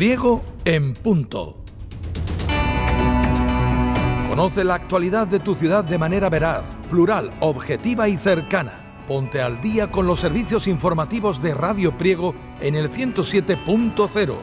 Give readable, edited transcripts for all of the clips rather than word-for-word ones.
Priego en punto. Conoce la actualidad de tu ciudad de manera veraz, plural, objetiva y cercana. Ponte al día con los servicios informativos de Radio Priego en el 107.0.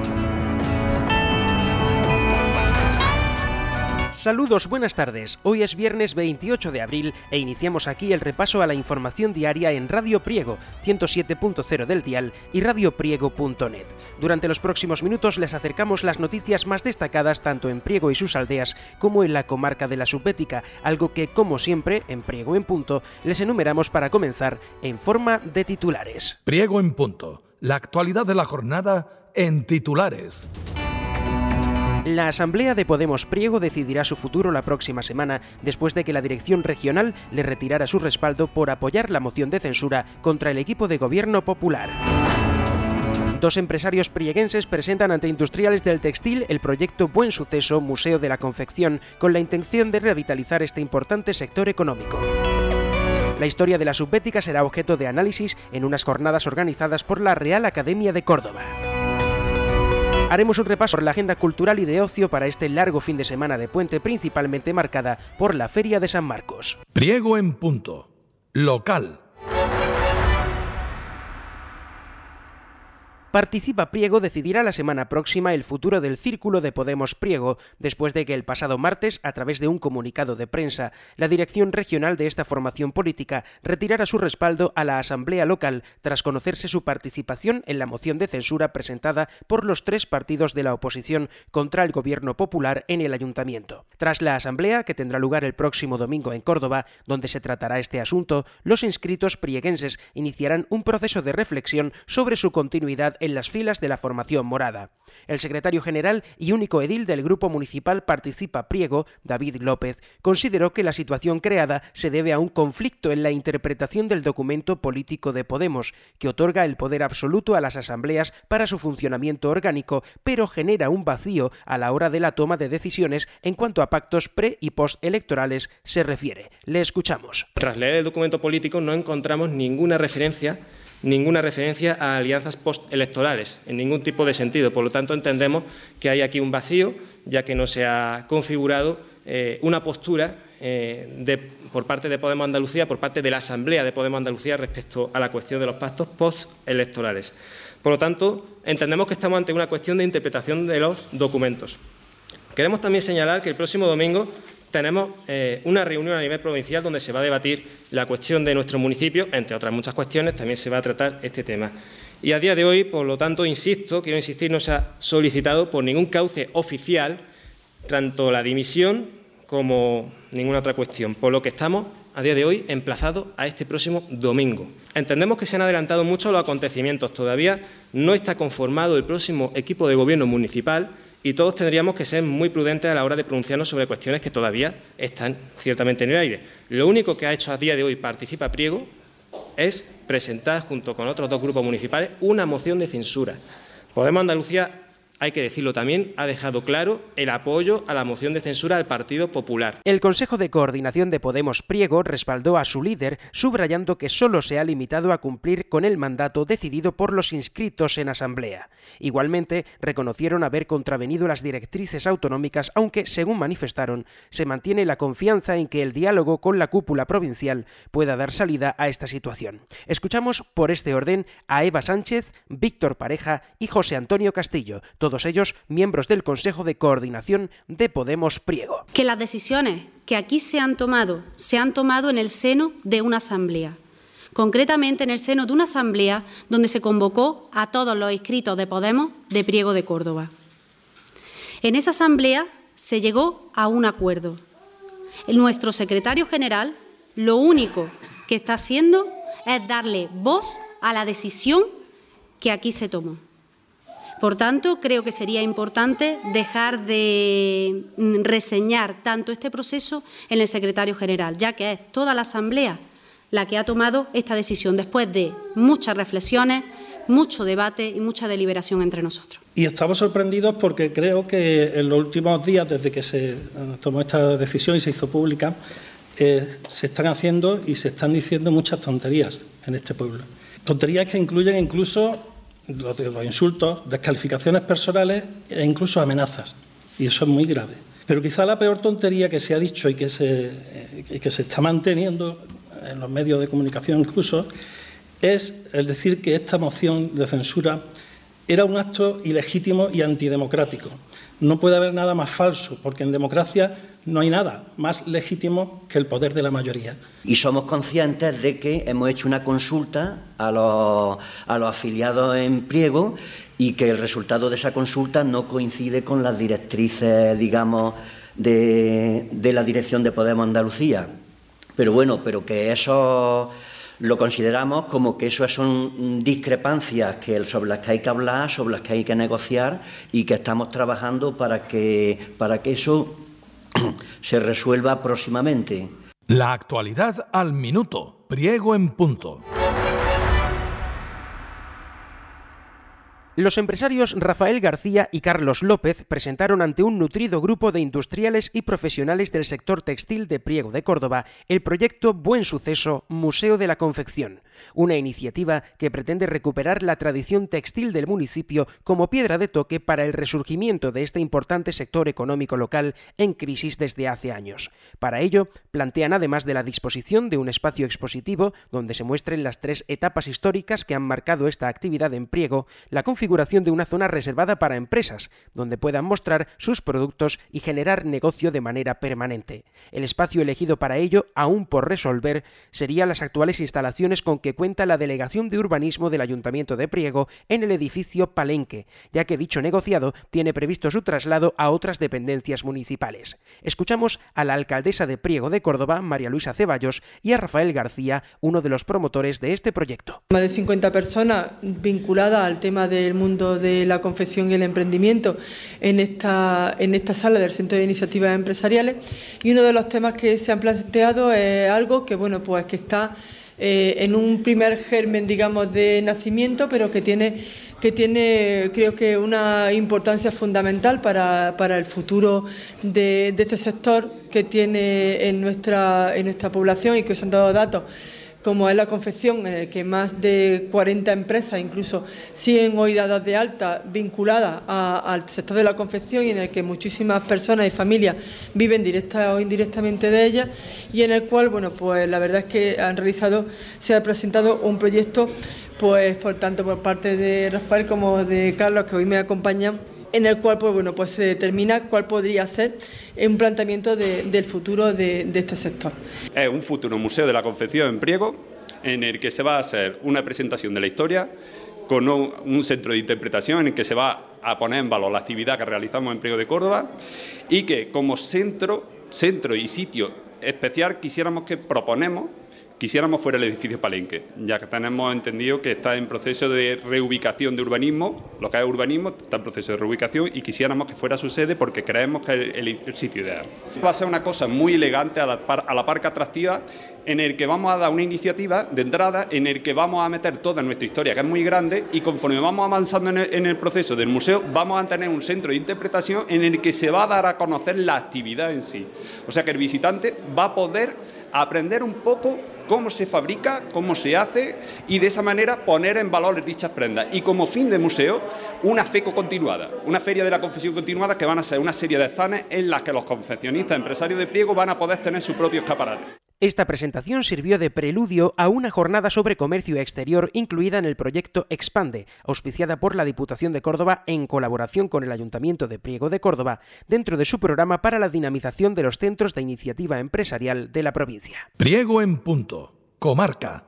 Saludos, buenas tardes. Hoy es viernes 28 de abril e iniciamos aquí el repaso a la información diaria en Radio Priego, 107.0 del dial y radiopriego.net. Durante los próximos minutos les acercamos las noticias más destacadas tanto en Priego y sus aldeas como en la comarca de la Subbética, algo que, como siempre, en Priego en punto, les enumeramos para comenzar en forma de titulares. Priego en punto. La actualidad de la jornada en titulares. La Asamblea de Podemos Priego decidirá su futuro la próxima semana, después de que la dirección regional le retirara su respaldo por apoyar la moción de censura contra el equipo de gobierno popular. Dos empresarios prieguenses presentan ante industriales del textil el proyecto Buen Suceso Museo de la Confección, con la intención de revitalizar este importante sector económico. La historia de la Subbética será objeto de análisis en unas jornadas organizadas por la Real Academia de Córdoba. Haremos un repaso por la agenda cultural y de ocio para este largo fin de semana de puente, principalmente marcada por la Feria de San Marcos. Priego en punto. Local. Participa Priego decidirá la semana próxima el futuro del Círculo de Podemos Priego, después de que el pasado martes, a través de un comunicado de prensa, la dirección regional de esta formación política retirara su respaldo a la Asamblea Local tras conocerse su participación en la moción de censura presentada por los tres partidos de la oposición contra el gobierno popular en el ayuntamiento. Tras la Asamblea, que tendrá lugar el próximo domingo en Córdoba, donde se tratará este asunto, los inscritos prieguenses iniciarán un proceso de reflexión sobre su continuidad en las filas de la formación morada. El secretario general y único edil del Grupo Municipal Participa Priego, David López, consideró que la situación creada se debe a un conflicto en la interpretación del documento político de Podemos, que otorga el poder absoluto a las asambleas para su funcionamiento orgánico, pero genera un vacío a la hora de la toma de decisiones en cuanto a pactos pre- y postelectorales se refiere. Le escuchamos. Tras leer el documento político no encontramos ninguna referencia a alianzas postelectorales, en ningún tipo de sentido. Por lo tanto, entendemos que hay aquí un vacío, ya que no se ha configurado una postura por parte de Podemos Andalucía, por parte de la Asamblea de Podemos Andalucía respecto a la cuestión de los pactos postelectorales. Por lo tanto, entendemos que estamos ante una cuestión de interpretación de los documentos. Queremos también señalar que el próximo domingo tenemos una reunión a nivel provincial donde se va a debatir la cuestión de nuestro municipio, entre otras muchas cuestiones, también se va a tratar este tema. Y a día de hoy, por lo tanto, quiero insistir, no se ha solicitado por ningún cauce oficial tanto la dimisión como ninguna otra cuestión, por lo que estamos a día de hoy emplazados a este próximo domingo. Entendemos que se han adelantado mucho los acontecimientos, todavía no está conformado el próximo equipo de gobierno municipal, y todos tendríamos que ser muy prudentes a la hora de pronunciarnos sobre cuestiones que todavía están ciertamente en el aire. Lo único que ha hecho a día de hoy Participa Priego es presentar, junto con otros dos grupos municipales, una moción de censura. Podemos Andalucía, hay que decirlo también, ha dejado claro el apoyo a la moción de censura del Partido Popular. El Consejo de Coordinación de Podemos Priego respaldó a su líder, subrayando que solo se ha limitado a cumplir con el mandato decidido por los inscritos en asamblea. Igualmente, reconocieron haber contravenido las directrices autonómicas, aunque, según manifestaron, se mantiene la confianza en que el diálogo con la cúpula provincial pueda dar salida a esta situación. Escuchamos por este orden a Eva Sánchez, Víctor Pareja y José Antonio Castillo, todos ellos miembros del Consejo de Coordinación de Podemos Priego. Que las decisiones que aquí se han tomado en el seno de una asamblea, concretamente en el seno de una asamblea donde se convocó a todos los inscritos de Podemos de Priego de Córdoba. En esa asamblea se llegó a un acuerdo. Nuestro secretario general lo único que está haciendo es darle voz a la decisión que aquí se tomó. Por tanto, creo que sería importante dejar de reseñar tanto este proceso en el secretario general, ya que es toda la Asamblea la que ha tomado esta decisión después de muchas reflexiones, mucho debate y mucha deliberación entre nosotros. Y estamos sorprendidos porque creo que en los últimos días, desde que se tomó esta decisión y se hizo pública, se están haciendo y se están diciendo muchas tonterías en este pueblo. Tonterías que incluyen incluso los insultos, descalificaciones personales e incluso amenazas. Y eso es muy grave. Pero quizá la peor tontería que se ha dicho y que se está manteniendo en los medios de comunicación incluso es el decir que esta moción de censura era un acto ilegítimo y antidemocrático. No puede haber nada más falso, porque en democracia no hay nada más legítimo que el poder de la mayoría. Y somos conscientes de que hemos hecho una consulta a los afiliados en Priego y que el resultado de esa consulta no coincide con las directrices, digamos, de la dirección de Podemos Andalucía. Pero que eso lo consideramos como que eso son discrepancias sobre las que hay que hablar, sobre las que hay que negociar y que estamos trabajando para que eso se resuelva próximamente. La actualidad al minuto. Priego en punto. Los empresarios Rafael García y Carlos López presentaron ante un nutrido grupo de industriales y profesionales del sector textil de Priego de Córdoba el proyecto Buen Suceso Museo de la Confección, una iniciativa que pretende recuperar la tradición textil del municipio como piedra de toque para el resurgimiento de este importante sector económico local en crisis desde hace años. Para ello, plantean, además de la disposición de un espacio expositivo donde se muestren las 3 etapas históricas que han marcado esta actividad en Priego, la configuración de una zona reservada para empresas, donde puedan mostrar sus productos y generar negocio de manera permanente. El espacio elegido para ello, aún por resolver, serían las actuales instalaciones con que cuenta la Delegación de Urbanismo del Ayuntamiento de Priego en el edificio Palenque, ya que dicho negociado tiene previsto su traslado a otras dependencias municipales. Escuchamos a la alcaldesa de Priego de Córdoba, María Luisa Ceballos, y a Rafael García, uno de los promotores de este proyecto. Más de 50 personas vinculadas al tema del mundo de la confección y el emprendimiento en esta sala del Centro de Iniciativas Empresariales, y uno de los temas que se han planteado es algo que que está en un primer germen, digamos, de nacimiento, pero que tiene creo que una importancia fundamental para el futuro de este sector que tiene en nuestra población, y que os han dado datos como es la confección, en el que más de 40 empresas incluso siguen hoy dadas de alta vinculadas al sector de la confección, y en el que muchísimas personas y familias viven directa o indirectamente de ellas, y en el cual la verdad es que se ha presentado un proyecto por tanto por parte de Rafael como de Carlos, que hoy me acompañan, en el cual se determina cuál podría ser un planteamiento del futuro de este sector. Es un futuro museo de la confección en Priego, en el que se va a hacer una presentación de la historia con un centro de interpretación en el que se va a poner en valor la actividad que realizamos en Priego de Córdoba, y que como centro y sitio especial quisiéramos fuera el edificio Palenque, ya que tenemos entendido que está en proceso de reubicación de urbanismo, lo que es urbanismo está en proceso de reubicación, y quisiéramos que fuera su sede porque creemos que es el sitio ideal. Va a ser una cosa muy elegante a la par que atractiva, en el que vamos a dar una iniciativa de entrada en el que vamos a meter toda nuestra historia, que es muy grande, y conforme vamos avanzando en el proceso del museo vamos a tener un centro de interpretación en el que se va a dar a conocer la actividad en sí. O sea que el visitante va a poder aprender un poco cómo se fabrica, cómo se hace, y de esa manera poner en valor dichas prendas. Y como fin de museo, una FECO continuada, una feria de la confección continuada, que van a ser una serie de stands en las que los confeccionistas empresarios de Priego van a poder tener su propio escaparate. Esta presentación sirvió de preludio a una jornada sobre comercio exterior incluida en el proyecto Expande, auspiciada por la Diputación de Córdoba en colaboración con el Ayuntamiento de Priego de Córdoba, dentro de su programa para la dinamización de los centros de iniciativa empresarial de la provincia. Priego en punto. Comarca.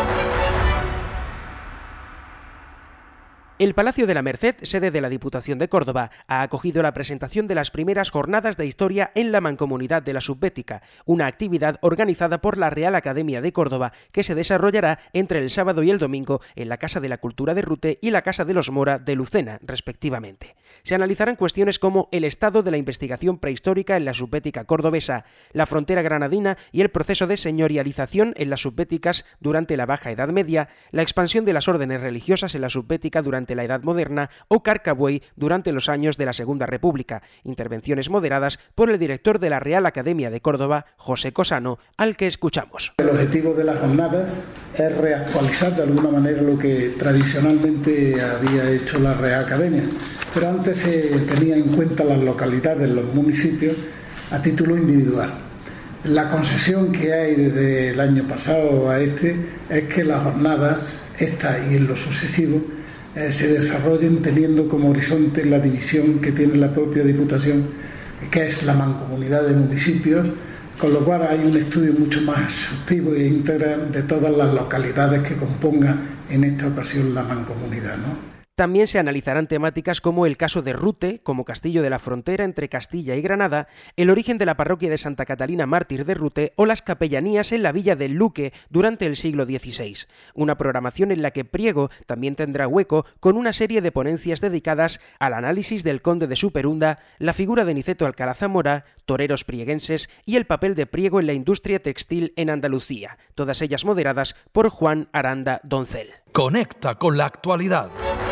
El Palacio de la Merced, sede de la Diputación de Córdoba, ha acogido la presentación de las primeras jornadas de historia en la Mancomunidad de la Subbética, una actividad organizada por la Real Academia de Córdoba que se desarrollará entre el sábado y el domingo en la Casa de la Cultura de Rute y la Casa de los Mora de Lucena, respectivamente. Se analizarán cuestiones como el estado de la investigación prehistórica en la Subbética cordobesa, la frontera granadina y el proceso de señorialización en las subbéticas durante la Baja Edad Media, la expansión de las órdenes religiosas en la Subbética durante durante la Edad Moderna o Carcabuey durante los años de la Segunda República, intervenciones moderadas por el director de la Real Academia de Córdoba, José Cosano, al que escuchamos. El objetivo de las jornadas es reactualizar de alguna manera lo que tradicionalmente había hecho la Real Academia, pero antes se tenía en cuenta las localidades, los municipios, a título individual. La concesión que hay desde el año pasado a este es que las jornadas, esta y en lo sucesivo, se desarrollen teniendo como horizonte la división que tiene la propia Diputación, que es la mancomunidad de municipios, con lo cual hay un estudio mucho más exhaustivo e integral de todas las localidades que compongan en esta ocasión la mancomunidad, ¿no? También se analizarán temáticas como el caso de Rute, como castillo de la frontera entre Castilla y Granada, el origen de la parroquia de Santa Catalina Mártir de Rute o las capellanías en la villa del Luque durante el siglo XVI. Una programación en la que Priego también tendrá hueco con una serie de ponencias dedicadas al análisis del conde de Superunda, la figura de Niceto Alcalá Zamora, toreros prieguenses y el papel de Priego en la industria textil en Andalucía, todas ellas moderadas por Juan Aranda Doncel. Conecta con la actualidad.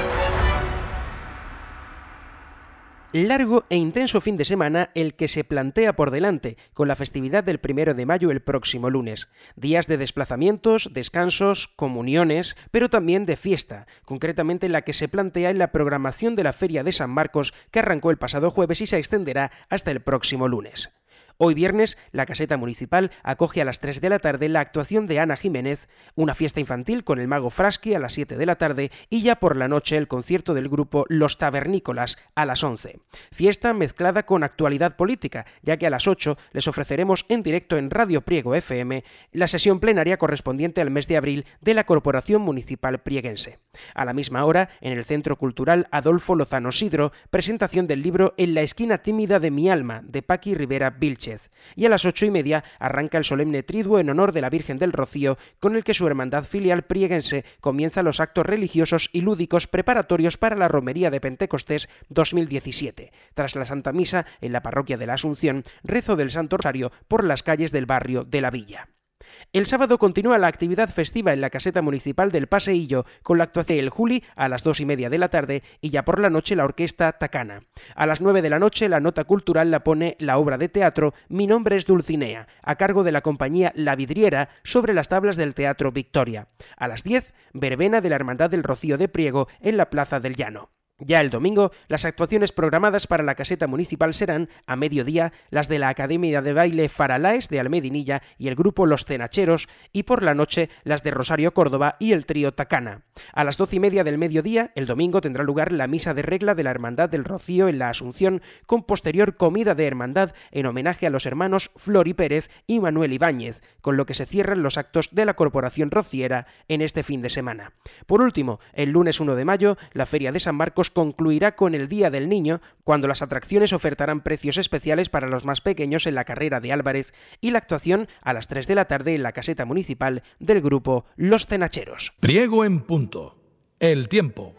Largo e intenso fin de semana el que se plantea por delante, con la festividad del 1 de mayo el próximo lunes. Días de desplazamientos, descansos, comuniones, pero también de fiesta, concretamente la que se plantea en la programación de la Feria de San Marcos, que arrancó el pasado jueves y se extenderá hasta el próximo lunes. Hoy viernes, la Caseta Municipal acoge a las 3 de la tarde la actuación de Ana Jiménez, una fiesta infantil con el Mago Frasqui a las 7 de la tarde y ya por la noche el concierto del grupo Los Tabernícolas a las 11. Fiesta mezclada con actualidad política, ya que a las 8 les ofreceremos en directo en Radio Priego FM la sesión plenaria correspondiente al mes de abril de la Corporación Municipal Prieguense. A la misma hora, en el Centro Cultural Adolfo Lozano Sidro, presentación del libro En la esquina tímida de mi alma, de Paqui Rivera Vilchez. Y a las 8:30 arranca el solemne triduo en honor de la Virgen del Rocío, con el que su hermandad filial prieguense comienza los actos religiosos y lúdicos preparatorios para la Romería de Pentecostés 2017. Tras la Santa Misa en la parroquia de la Asunción, rezo del Santo Rosario por las calles del barrio de la Villa. El sábado continúa la actividad festiva en la Caseta Municipal del Paseillo, con la actuación del Juli a las 2:30 de la tarde y ya por la noche la orquesta Tacana. A las 9 de la noche la nota cultural la pone la obra de teatro Mi nombre es Dulcinea, a cargo de la compañía La Vidriera, sobre las tablas del Teatro Victoria. A las 10, verbena de la Hermandad del Rocío de Priego en la Plaza del Llano. Ya el domingo, las actuaciones programadas para la Caseta Municipal serán, a mediodía, las de la Academia de Baile Faralaes de Almedinilla y el grupo Los Tenacheros, y por la noche las de Rosario Córdoba y el trío Tacana. A las 12:30 del mediodía, el domingo, tendrá lugar la misa de regla de la Hermandad del Rocío en la Asunción, con posterior comida de hermandad en homenaje a los hermanos Flori Pérez y Manuel Ibáñez, con lo que se cierran los actos de la Corporación Rociera en este fin de semana. Por último, el lunes 1 de mayo, la Feria de San Marcos concluirá con el Día del Niño, cuando las atracciones ofertarán precios especiales para los más pequeños en la carrera de Álvarez y la actuación a las 3 de la tarde en la Caseta Municipal del grupo Los Tenacheros. Priego en punto. El tiempo.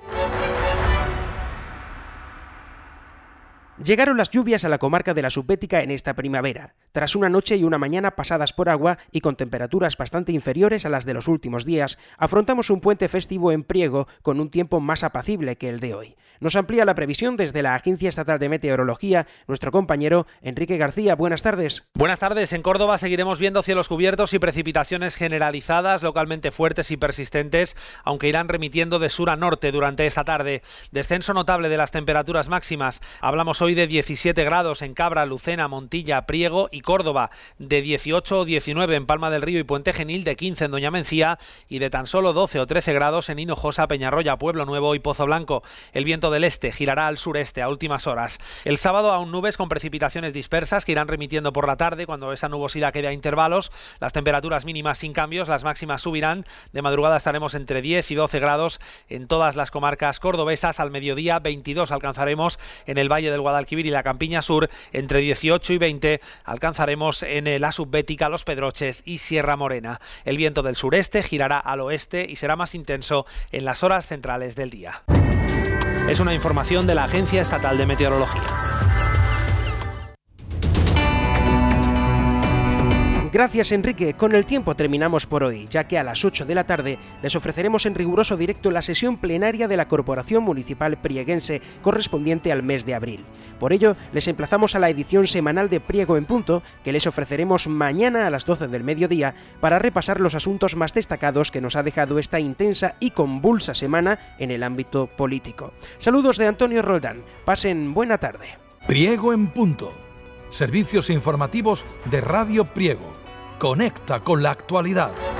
Llegaron las lluvias a la comarca de la Subbética en esta primavera, tras una noche y una mañana pasadas por agua y con temperaturas bastante inferiores a las de los últimos días. Afrontamos un puente festivo en Priego con un tiempo más apacible que el de hoy. Nos amplía la previsión desde la Agencia Estatal de Meteorología nuestro compañero Enrique García. Buenas tardes. Buenas tardes. En Córdoba seguiremos viendo cielos cubiertos y precipitaciones generalizadas, localmente fuertes y persistentes, aunque irán remitiendo de sur a norte durante esta tarde. Descenso notable de las temperaturas máximas. Hablamos hoy de 17 grados en Cabra, Lucena, Montilla, Priego y Córdoba, de 18 o 19 en Palma del Río y Puente Genil, de 15 en Doña Mencía y de tan solo 12 o 13 grados en Hinojosa, Peñarroya, Pueblo Nuevo y Pozo Blanco. El viento del este girará al sureste a últimas horas. El sábado aún nubes con precipitaciones dispersas que irán remitiendo por la tarde cuando esa nubosidad quede a intervalos. Las temperaturas mínimas sin cambios, las máximas subirán. De madrugada estaremos entre 10 y 12 grados en todas las comarcas cordobesas. Al mediodía 22 alcanzaremos en el Valle del Guadalquivir y la Campiña Sur. Entre 18 y 20 alcanzaremos en la Subbética, Los Pedroches y Sierra Morena. El viento del sureste girará al oeste y será más intenso en las horas centrales del día. Es una información de la Agencia Estatal de Meteorología. Gracias, Enrique. Con el tiempo terminamos por hoy, ya que a las 8 de la tarde les ofreceremos en riguroso directo la sesión plenaria de la Corporación Municipal Prieguense correspondiente al mes de abril. Por ello, les emplazamos a la edición semanal de Priego en Punto, que les ofreceremos mañana a las 12 del mediodía para repasar los asuntos más destacados que nos ha dejado esta intensa y convulsa semana en el ámbito político. Saludos de Antonio Roldán. Pasen buena tarde. Priego en Punto. Servicios informativos de Radio Priego. Conecta con la actualidad.